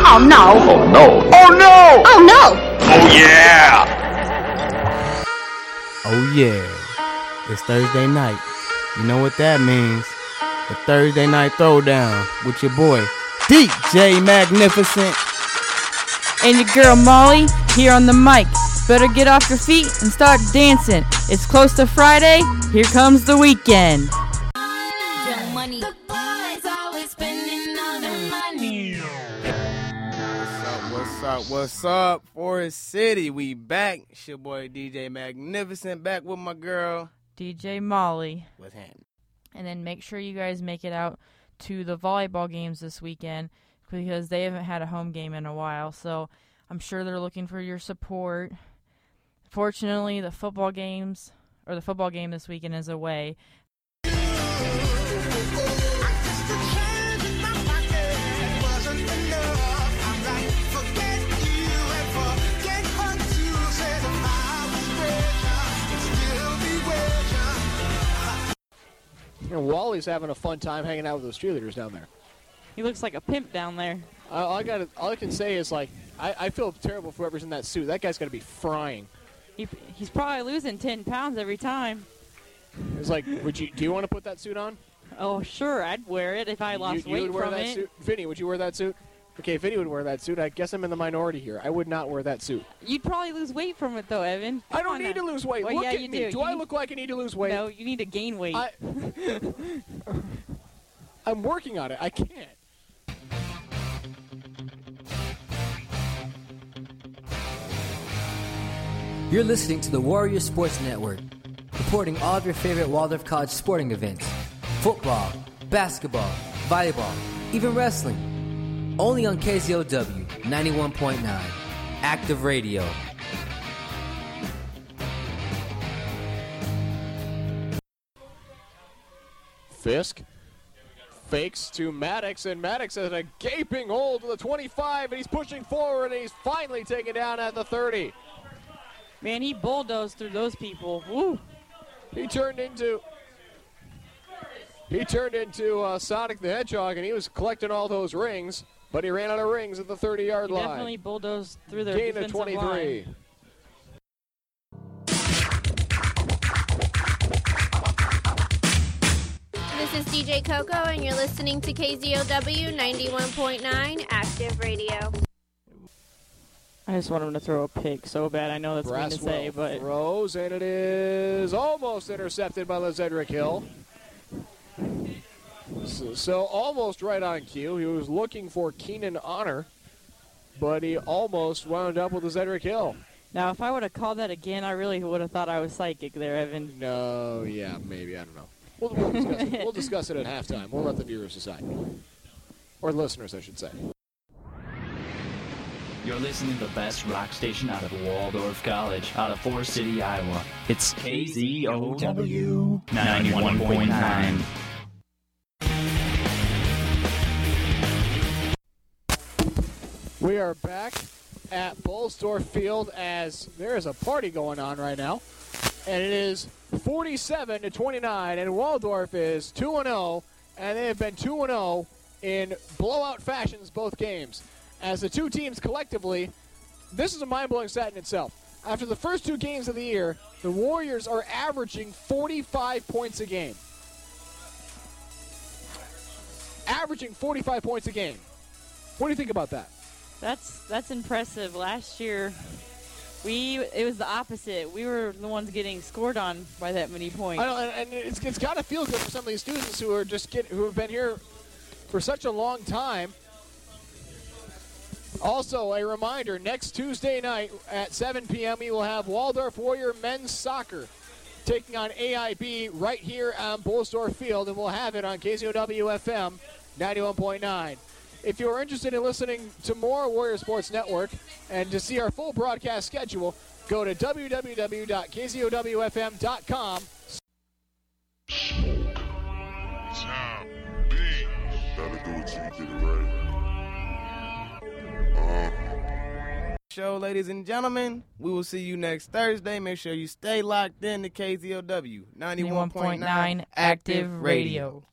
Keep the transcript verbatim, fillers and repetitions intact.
Oh no! Oh no! Oh no! Oh no! Oh yeah! Oh yeah, it's Thursday night. You know what that means. The Thursday Night Throwdown with your boy, D J Magnificent. And your girl Molly, here on the mic. Better get off your feet and start dancing. It's close to Friday, here comes the weekend. Young money. The boys always spending all the money. What's up, what's up, what's up? Forest City, we back. It's your boy D J Magnificent, back with my girl D J Molly. What's happening? And then make sure you guys make it out to the volleyball games this weekend because they haven't had a home game in a while. So I'm sure they're looking for your support. Fortunately, the football games or the football game this weekend is away. You know, Wally's having a fun time hanging out with those cheerleaders down there. He looks like a pimp down there. Uh, all I got, all I can say is like, I, I feel terrible for whoever's in that suit. That guy's got to be frying. He, he's probably losing ten pounds every time. It's like, would you? Do you want to put that suit on? Oh, sure, I'd wear it if I lost you, you weight would wear from that it. Suit? Vinny, would you wear that suit? Okay, Vinny would wear that suit. I guess I'm in the minority here. I would not wear that suit. You'd probably lose weight from it, though, Evan. I don't need now. to lose weight. Well, look yeah, at you me. do. Do you I need, look like I need to lose weight? No, you need to gain weight. I, I'm working on it. I can't. You're listening to the Warrior Sports Network, reporting all of your favorite Waldorf College sporting events. Football, basketball, volleyball, even wrestling. Only on K Z O W ninety-one point nine, Active Radio. Fisk fakes to Maddox, and Maddox has a gaping hole to the twenty-five, and he's pushing forward, and he's finally taken down at the thirty. Man, he bulldozed through those people. Woo! He turned into he turned into uh, Sonic the Hedgehog, and he was collecting all those rings, but he ran out of rings at the thirty-yard line. Definitely bulldozed through their Gain defensive of twenty-three. line. This is D J Coco, and you're listening to K Z O W ninety-one point nine Active Radio. I just want him to throw a pick so bad. I know that's mean to say, but throws, and it is almost intercepted by Lezedrick Hill. So, so almost right on cue. He was looking for Keenan Honor, but he almost wound up with Lezedrick Hill. Now, if I would have called that again, I really would have thought I was psychic there, Evan. No, yeah, maybe. I don't know. We'll, we'll, discuss, it. we'll discuss it at halftime. We'll let the viewers decide. Or listeners, I should say. You're listening to the best rock station out of Waldorf College, out of Forest City, Iowa. It's K Z O W ninety-one point nine. We are back at Bolsdorf Field as there is a party going on right now. And it is forty-seven to twenty-nine, and Waldorf is two and oh, and they have been two and oh in blowout fashions both games. As the two teams collectively, this is a mind-blowing stat in itself. After the first two games of the year, the Warriors are averaging forty-five points a game. Averaging forty-five points a game. What do you think about that? That's that's impressive. Last year, we it was the opposite. We were the ones getting scored on by that many points. I know, and, and it's, it's got to feel good for some of these students who are just get who have been here for such a long time. Also, a reminder, next Tuesday night at seven p.m. we will have Waldorf Warrior men's soccer taking on A I B right here on Bolsdorf Field, and we'll have it on K Z O W F M ninety-one point nine. If you are interested in listening to more Warrior Sports Network and to see our full broadcast schedule, go to w w w dot k z o w f m dot com. Time B. Gotta do it till you get it right. Uh-huh. Show, ladies and gentlemen. We will see you next Thursday. Make sure you stay locked in to K Z O W ninety-one point nine Active Radio.